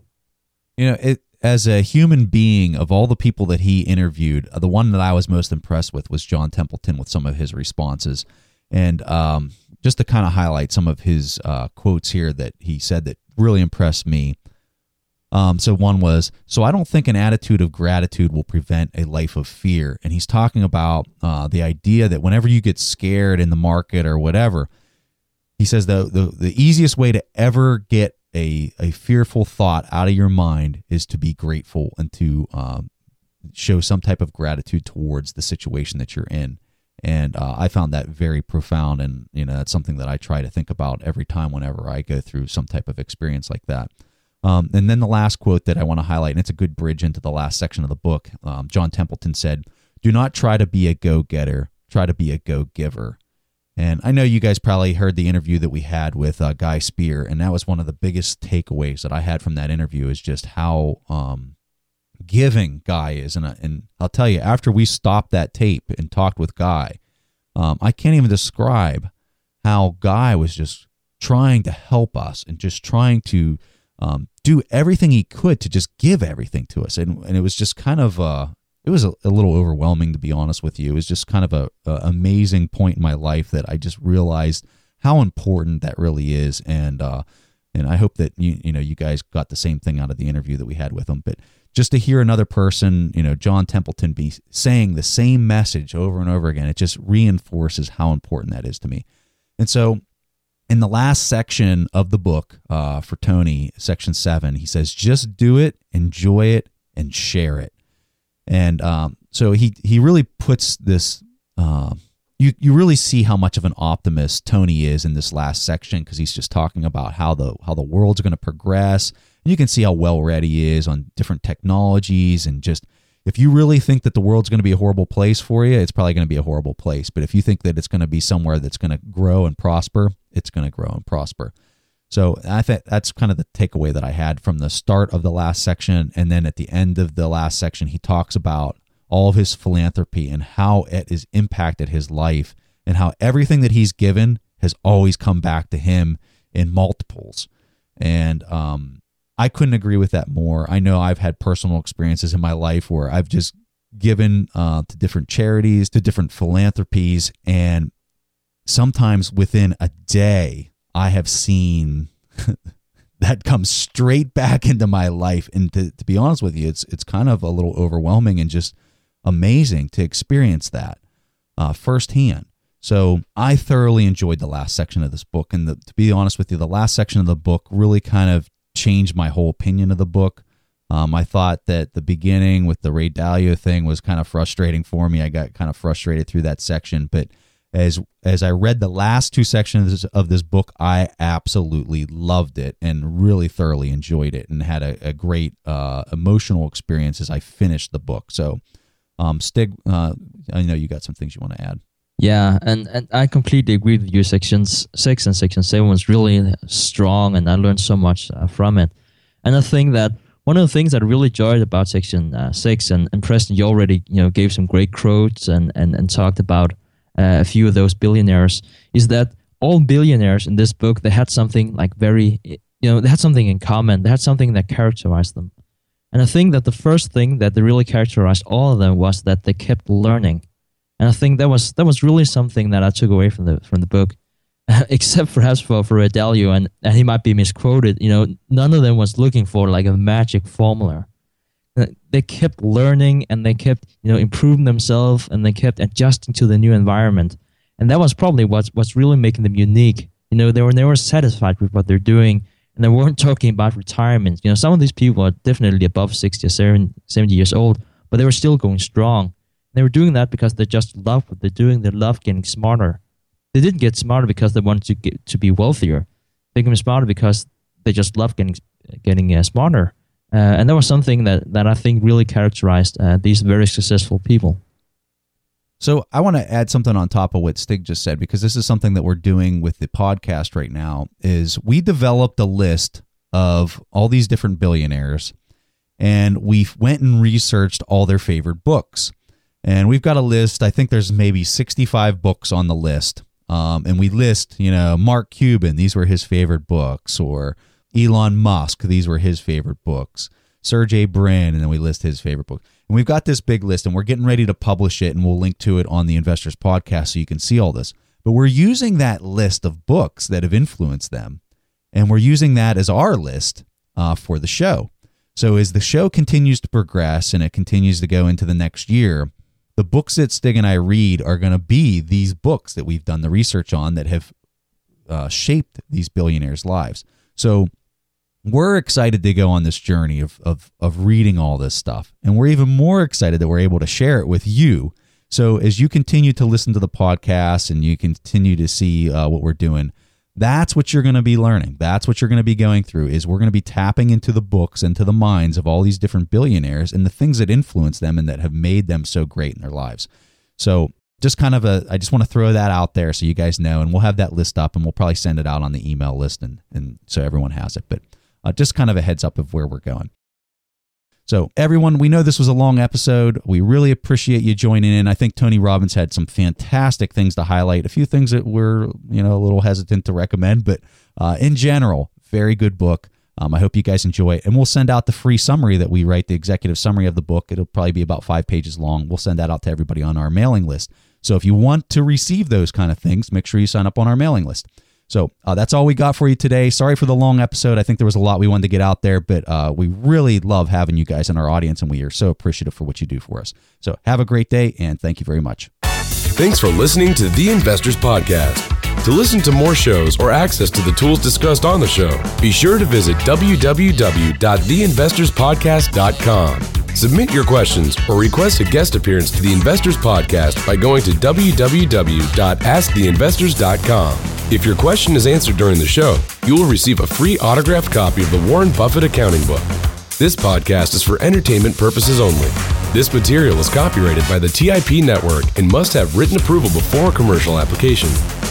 As a human being, of all the people that he interviewed, the one that I was most impressed with was John Templeton with some of his responses. And just to kind of highlight some of his quotes here that he said that really impressed me. So one was, so I don't think an attitude of gratitude will prevent a life of fear. And he's talking about the idea that whenever you get scared in the market or whatever, he says the easiest way to ever get a fearful thought out of your mind is to be grateful and to show some type of gratitude towards the situation that you're in. And I found that very profound, and that's something that I try to think about every time whenever I go through some type of experience like that. And then the last quote that I want to highlight, and it's a good bridge into the last section of the book, John Templeton said, "Do not try to be a go-getter, try to be a go-giver." And I know you guys probably heard the interview that we had with Guy Spear, and that was one of the biggest takeaways that I had from that interview is just how giving Guy is. And I'll tell you, after we stopped that tape and talked with Guy, I can't even describe how Guy was just trying to help us and just trying to do everything he could to just give everything to us. And it was just kind of it was a little overwhelming, to be honest with you. It was just kind of a amazing point in my life that I just realized how important that really is. And I hope that you guys got the same thing out of the interview that we had with him. But just to hear another person, John Templeton, be saying the same message over and over again, it just reinforces how important that is to me. And so in the last section of the book for Tony, section 7, he says, just do it, enjoy it, and share it. And so he really puts this, you really see how much of an optimist Tony is in this last section, because he's just talking about how the world's going to progress. And you can see how well read he is on different technologies, and just, if you really think that the world's going to be a horrible place for you, it's probably going to be a horrible place. But if you think that it's going to be somewhere that's going to grow and prosper, it's going to grow and prosper. So I think that's kind of the takeaway that I had from the start of the last section. And then at the end of the last section, he talks about all of his philanthropy and how it has impacted his life, and how everything that he's given has always come back to him in multiples. And I couldn't agree with that more. I know I've had personal experiences in my life where I've just given to different charities, to different philanthropies, and sometimes within a day, I have seen that come straight back into my life. And to be honest with you, it's kind of a little overwhelming and just amazing to experience that firsthand. So I thoroughly enjoyed the last section of this book. And to be honest with you, the last section of the book really kind of changed my whole opinion of the book. I thought that the beginning with the Ray Dalio thing was kind of frustrating for me. I got kind of frustrated through that section. But as I read the last 2 sections of this book, I absolutely loved it and really thoroughly enjoyed it, and had a great emotional experience as I finished the book. So, Stig, I know you got some things you want to add. Yeah, and I completely agree with you. Section 6 and Section 7 was really strong, and I learned so much from it. And I think that one of the things that I really enjoyed about Section 6, and Preston, you already gave some great quotes and talked about a few of those billionaires, is that all billionaires in this book, they had something like very, they had something in common. They had something that characterized them. And I think that the first thing that they really characterized all of them was that they kept learning. And I think that was really something that I took away from the book, except perhaps for Ray Dalio, and he might be misquoted. None of them was looking for like a magic formula. They kept learning, and they kept improving themselves, and they kept adjusting to the new environment. And that was probably what's really making them unique. They were never satisfied with what they're doing, and they weren't talking about retirement. Some of these people are definitely above 60 or 70 years old, but they were still going strong. They were doing that because they just love what they're doing. They love getting smarter. They didn't get smarter because they wanted to be wealthier. They became smarter because they just love getting smarter. And that was something that I think really characterized these very successful people. So I want to add something on top of what Stig just said, because this is something that we're doing with the podcast right now, is we developed a list of all these different billionaires, and we went and researched all their favorite books. And we've got a list. I think there's maybe 65 books on the list. And we list, Mark Cuban, these were his favorite books, or Elon Musk, these were his favorite books, Sergey Brin, and then we list his favorite book. And we've got this big list, and we're getting ready to publish it, and we'll link to it on the Investors Podcast so you can see all this. But we're using that list of books that have influenced them, and we're using that as our list for the show. So as the show continues to progress and it continues to go into the next year, the books that Stig and I read are going to be these books that we've done the research on that have shaped these billionaires' lives. So we're excited to go on this journey of reading all this stuff. And we're even more excited that we're able to share it with you. So as you continue to listen to the podcast and you continue to see what we're doing, that's what you're going to be learning. That's what you're going to be going through, is we're going to be tapping into the books and to the minds of all these different billionaires and the things that influence them and that have made them so great in their lives. So just kind of I just want to throw that out there so you guys know, and we'll have that list up, and we'll probably send it out on the email list and so everyone has it. But just kind of a heads up of where we're going. So everyone, we know this was a long episode. We really appreciate you joining in. I think Tony Robbins had some fantastic things to highlight, a few things that we're a little hesitant to recommend, but in general, very good book. I hope you guys enjoy it. And we'll send out the free summary that we write, the executive summary of the book. It'll probably be about 5 pages long. We'll send that out to everybody on our mailing list. So if you want to receive those kind of things, make sure you sign up on our mailing list. So that's all we got for you today. Sorry for the long episode. I think there was a lot we wanted to get out there, but we really love having you guys in our audience, and we are so appreciative for what you do for us. So have a great day, and thank you very much. Thanks for listening to The Investors Podcast. To listen to more shows or access to the tools discussed on the show, be sure to visit www.theinvestorspodcast.com. Submit your questions or request a guest appearance to the Investors Podcast by going to www.asktheinvestors.com. If your question is answered during the show, you will receive a free autographed copy of the Warren Buffett Accounting Book. This podcast is for entertainment purposes only. This material is copyrighted by the TIP Network and must have written approval before commercial application.